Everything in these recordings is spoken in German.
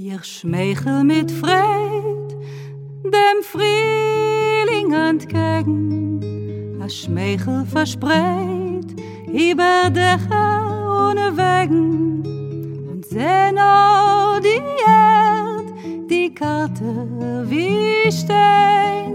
Ihr Schmeichel mit Freit, dem Frühling entgegen, a Schmeichel verspreit, über Dächer ohne Wegen, und seh noch die Erd, die Karte wie Stein.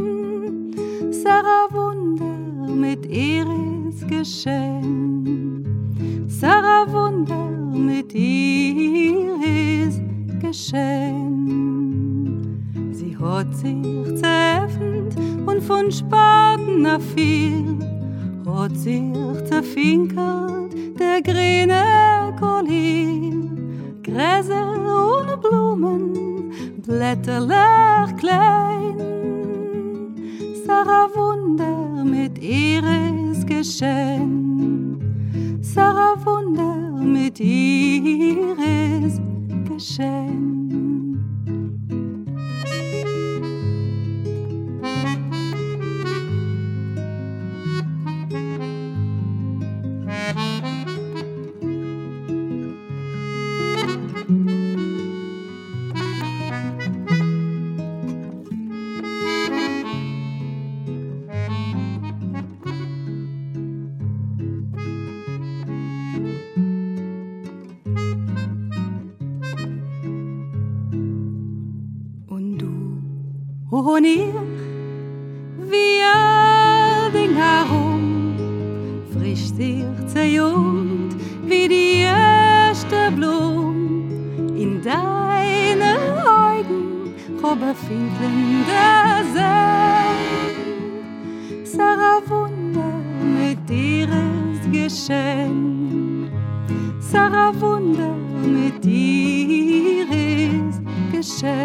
Sarah Wunder mit Iris Geschenk, Sarah Wunder mit Iris Geschenk. Sie hat sich zeröffnet und von Spaten nach viel hat sich zerfinkelt der grüne Kolil. Gräser ohne Blumen, blätterlich klein. Sarah Wunder mit Iris Geschenk, Sarah Wunder mit Iris Geschenk. Und ich, wie ein Ding herum, frisch sich zerjungt, wie die erste Blum. In deine Augen, oberfinkelnder Sein. Sarah Wunder mit Iris Geschenk, Sarah Wunder mit Iris Geschenk.